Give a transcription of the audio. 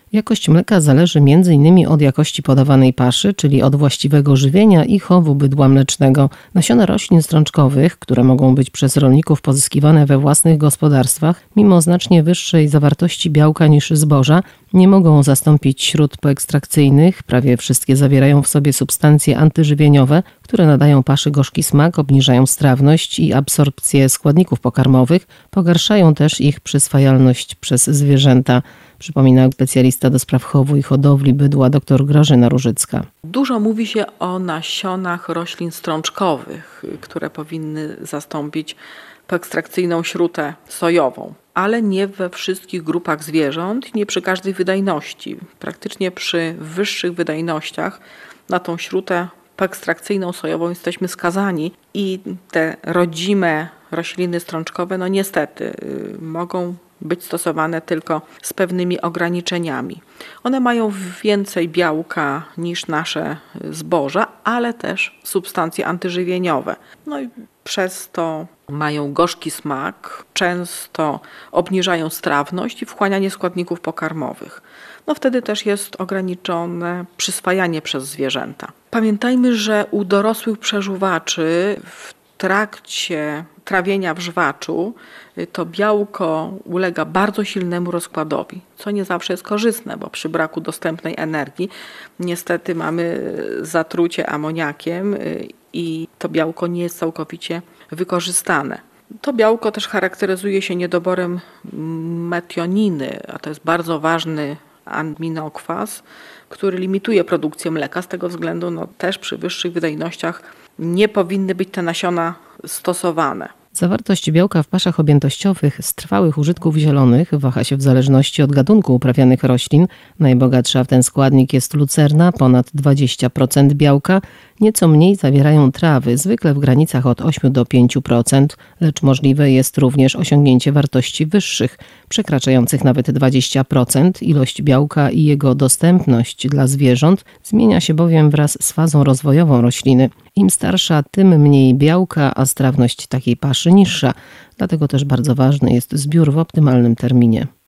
Jakość mleka zależy m.in. od jakości podawanej paszy, czyli od właściwego żywienia i chowu bydła mlecznego. Nasiona roślin strączkowych, które mogą być przez rolników pozyskiwane we własnych gospodarstwach, mimo znacznie wyższej zawartości białka niż zboża, nie mogą zastąpić śrut poekstrakcyjnych. Prawie wszystkie zawierają w sobie substancje antyżywieniowe, które nadają paszy gorzki smak, obniżają strawność i absorpcję składników pokarmowych, pogarszają też ich przyswajalność przez zwierzęta, przypomina specjalista do spraw chowu i hodowli bydła dr Grażyna Różycka. Dużo mówi się o nasionach roślin strączkowych, które powinny zastąpić poekstrakcyjną śrutę sojową, ale nie we wszystkich grupach zwierząt, nie przy każdej wydajności. Praktycznie przy wyższych wydajnościach na tą śrutę poekstrakcyjną sojową jesteśmy skazani i te rodzime rośliny strączkowe niestety mogą być stosowane tylko z pewnymi ograniczeniami. One mają więcej białka niż nasze zboża, ale też substancje antyżywieniowe. I przez to mają gorzki smak, często obniżają strawność i wchłanianie składników pokarmowych. Wtedy też jest ograniczone przyswajanie przez zwierzęta. Pamiętajmy, że u dorosłych przeżuwaczy w trakcie trawienia w żwaczu to białko ulega bardzo silnemu rozkładowi, co nie zawsze jest korzystne, bo przy braku dostępnej energii niestety mamy zatrucie amoniakiem i to białko nie jest całkowicie wykorzystane. To białko też charakteryzuje się niedoborem metioniny, a to jest bardzo ważny aminokwas, który limituje produkcję mleka. Z tego względu też przy wyższych wydajnościach nie powinny być te nasiona stosowane. Zawartość białka w paszach objętościowych z trwałych użytków zielonych waha się w zależności od gatunku uprawianych roślin. Najbogatsza w ten składnik jest lucerna, ponad 20% białka. Nieco mniej zawierają trawy, zwykle w granicach od 8 do 5%, lecz możliwe jest również osiągnięcie wartości wyższych, przekraczających nawet 20%. Ilość białka i jego dostępność dla zwierząt zmienia się bowiem wraz z fazą rozwojową rośliny. Im starsza, tym mniej białka, a strawność takiej paszy niższa. Dlatego też bardzo ważny jest zbiór w optymalnym terminie.